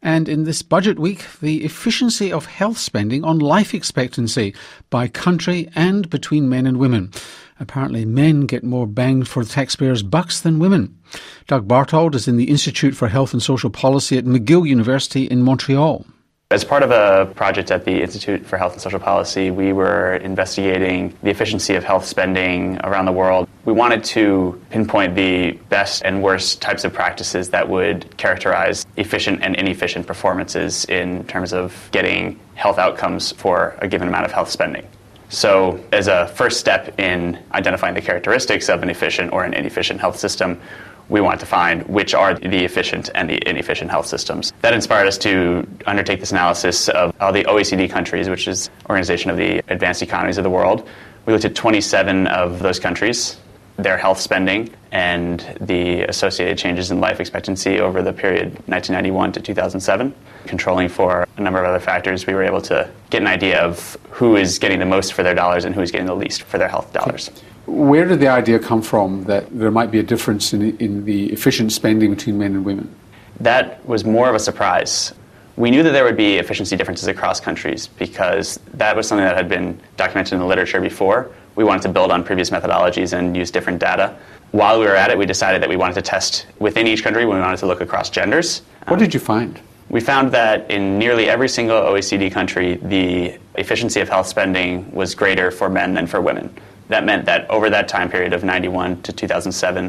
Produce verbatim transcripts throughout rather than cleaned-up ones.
And in this budget week, the efficiency of health spending on life expectancy by country and between men and women. Apparently men get more bang for taxpayers' bucks than women. Doug Barthold is in the Institute for Health and Social Policy at McGill University in Montreal. As part of a project at the Institute for Health and Social Policy, we were investigating the efficiency of health spending around the world. We wanted to pinpoint the best and worst types of practices that would characterize efficient and inefficient performances in terms of getting health outcomes for a given amount of health spending. So as a first step in identifying the characteristics of an efficient or an inefficient health system, we want to find which are the efficient and the inefficient health systems. That inspired us to undertake this analysis of all the O E C D countries, which is Organization of the Advanced Economies of the World. We looked at twenty-seven of those countries, their health spending, and the associated changes in life expectancy over the period nineteen ninety-one to two thousand seven. Controlling for a number of other factors, we were able to get an idea of who is getting the most for their dollars and who is getting the least for their health dollars. Where did the idea come from that there might be a difference in, in the efficient spending between men and women? That was more of a surprise. We knew that there would be efficiency differences across countries because that was something that had been documented in the literature before. We wanted to build on previous methodologies and use different data. While we were at it, we decided that we wanted to test within each country. We wanted to look across genders. What did you find? We found that in nearly every single O E C D country, the efficiency of health spending was greater for men than for women. That meant that over that time period of ninety-one to two thousand seven,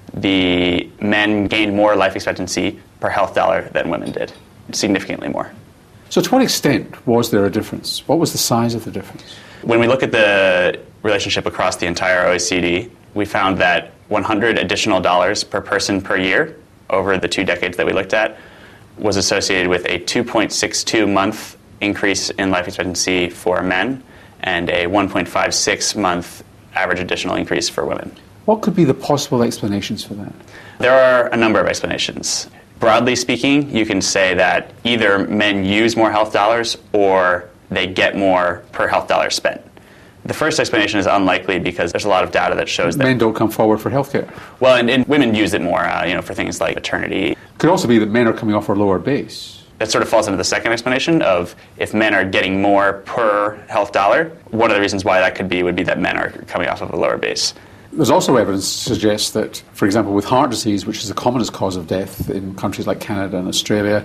the men gained more life expectancy per health dollar than women did, significantly more. So to what extent was there a difference? What was the size of the difference? When we look at the relationship across the entire O E C D, we found that one hundred additional dollars per person per year over the two decades that we looked at was associated with a two point six two month increase in life expectancy for men and a one point five six month average additional increase for women. What could be the possible explanations for that? There are a number of explanations. Broadly speaking, you can say that either men use more health dollars or they get more per health dollar spent. The first explanation is unlikely because there's a lot of data that shows that men don't come forward for healthcare. Well, and, and women use it more, uh, you know, for things like maternity. It could also be that men are coming off a lower base. That sort of falls into the second explanation of if men are getting more per health dollar, one of the reasons why that could be would be that men are coming off of a lower base. There's also evidence to suggest that, for example, with heart disease, which is the commonest cause of death in countries like Canada and Australia,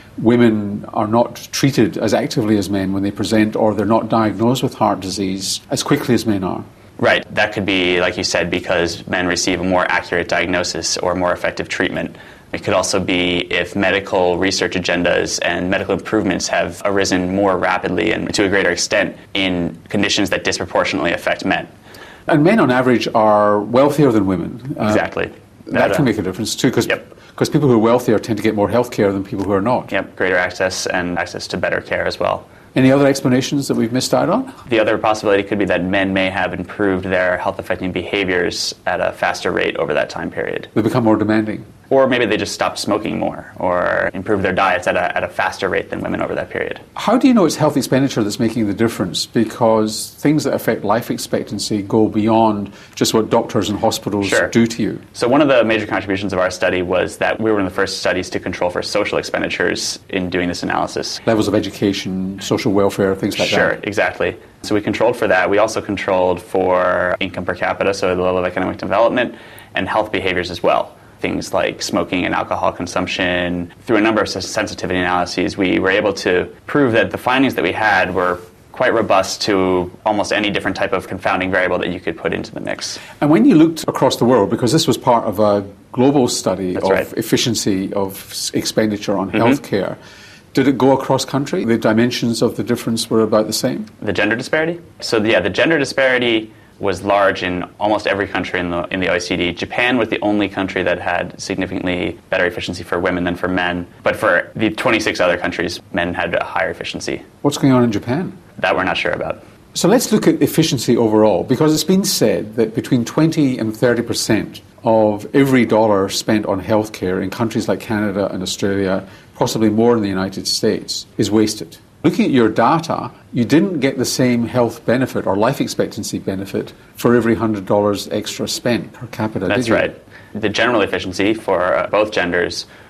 women are not treated as actively as men when they present, or they're not diagnosed with heart disease as quickly as men are. Right. That could be, like you said, because men receive a more accurate diagnosis or more effective treatment. It could also be if medical research agendas and medical improvements have arisen more rapidly and to a greater extent in conditions that disproportionately affect men. And men on average are wealthier than women. Exactly. Uh, that, that can uh, make a difference too, because yep. because people who are wealthier tend to get more health care than people who are not. Yep, greater access and access to better care as well. Any other explanations that we've missed out on? The other possibility could be that men may have improved their health-affecting behaviors at a faster rate over that time period. They become more demanding. Or maybe they just stop smoking more or improve their diets at a, at a faster rate than women over that period. How do you know it's health expenditure that's making the difference? Because things that affect life expectancy go beyond just what doctors and hospitals sure. do to you. So one of the major contributions of our study was that we were one of the first studies to control for social expenditures in doing this analysis. Levels of education, social welfare, things like sure, that. Sure, exactly. So we controlled for that. We also controlled for income per capita, so the level of economic development, and health behaviors as well. Things like smoking and alcohol consumption. Through a number of sensitivity analyses, we were able to prove that the findings that we had were quite robust to almost any different type of confounding variable that you could put into the mix. And when you looked across the world, because this was part of a global study That's of right. efficiency of expenditure on mm-hmm. healthcare, did it go across country? The dimensions of the difference were about the same? The gender disparity? So yeah, the gender disparity was large in almost every country in the in the O E C D. Japan was the only country that had significantly better efficiency for women than for men. But for the twenty-six other countries, men had a higher efficiency. What's going on in Japan? That we're not sure about. So let's look at efficiency overall, because it's been said that between twenty and thirty percent of every dollar spent on healthcare in countries like Canada and Australia, possibly more in the United States, is wasted. Looking at your data, you didn't get the same health benefit or life expectancy benefit for every one hundred dollars extra spent per capita, That's did you? right. The general efficiency for uh, both genders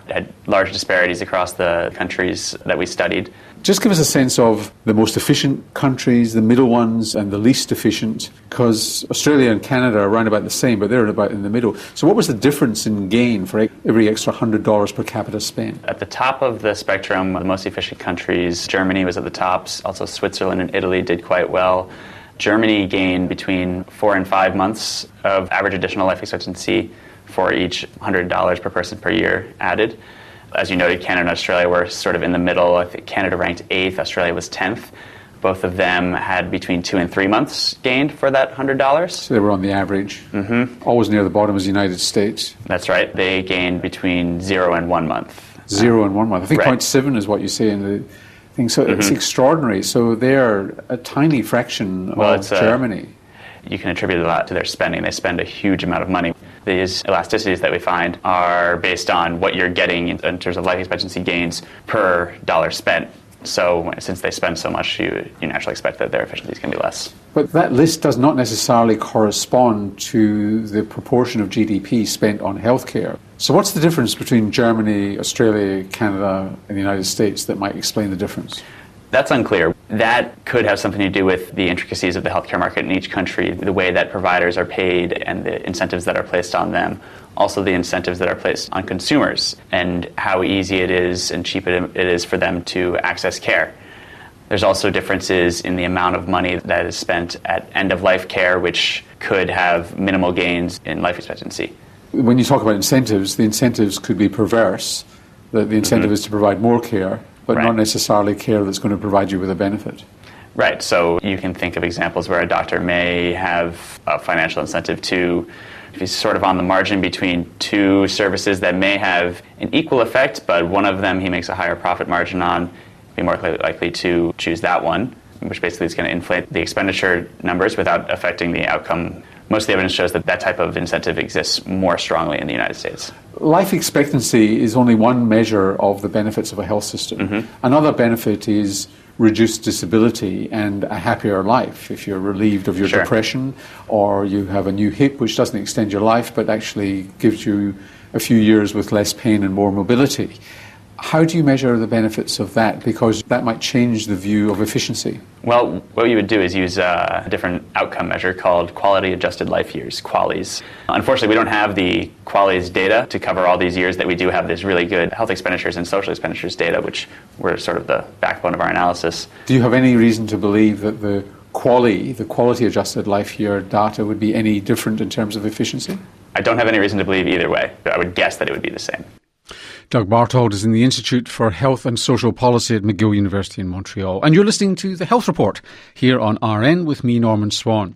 had large disparities across the countries that we studied. Just give us a sense of the most efficient countries, the middle ones, and the least efficient, because Australia and Canada are around about the same, but they're about in the middle. So what was the difference in gain for every extra one hundred dollars per capita spent? At the top of the spectrum, the most efficient countries, Germany was at the top. Also Switzerland and Italy did quite well. Germany gained between four and five months of average additional life expectancy for each one hundred dollars per person per year added. As you noted, Canada and Australia were sort of in the middle. I think Canada ranked eighth, Australia was tenth. Both of them had between two and three months gained for that one hundred dollars. So they were on the average. Mm-hmm. Always near the bottom is the United States. That's right. They gained between zero and one month. Zero and one month. I think right. zero point seven is what you say in the thing. So mm-hmm. it's extraordinary. So they're a tiny fraction well, of Germany. A, you can attribute a lot to their spending. They spend a huge amount of money. These elasticities that we find are based on what you're getting in, in terms of life expectancy gains per dollar spent. So since they spend so much, you, you naturally expect that their efficiencies can be less. But that list does not necessarily correspond to the proportion of G D P spent on healthcare. So what's the difference between Germany, Australia, Canada, and the United States that might explain the difference? That's unclear. That could have something to do with the intricacies of the healthcare market in each country, the way that providers are paid and the incentives that are placed on them, also the incentives that are placed on consumers and how easy it is and cheap it is for them to access care. There's also differences in the amount of money that is spent at end-of-life care, which could have minimal gains in life expectancy. When you talk about incentives, the incentives could be perverse. The, the incentive mm-hmm. is to provide more care, but right. not necessarily care that's going to provide you with a benefit. Right. So you can think of examples where a doctor may have a financial incentive to, if he's sort of on the margin between two services that may have an equal effect, but one of them he makes a higher profit margin on, be more likely to choose that one, which basically is going to inflate the expenditure numbers without affecting the outcome. Most of the evidence shows that that type of incentive exists more strongly in the United States. Life expectancy is only one measure of the benefits of a health system. Mm-hmm. Another benefit is reduced disability and a happier life. If you're relieved of your sure. depression, or you have a new hip which doesn't extend your life but actually gives you a few years with less pain and more mobility. How do you measure the benefits of that? Because that might change the view of efficiency. Well, what you would do is use a different outcome measure called Quality Adjusted Life Years, QALYs. Unfortunately, we don't have the QALYs data to cover all these years that we do have this really good health expenditures and social expenditures data, which were sort of the backbone of our analysis. Do you have any reason to believe that the QALY, the Quality Adjusted Life Year data, would be any different in terms of efficiency? I don't have any reason to believe either way, but I would guess that it would be the same. Doug Barthold is in the Institute for Health and Social Policy at McGill University in Montreal. And you're listening to The Health Report here on R N with me, Norman Swan.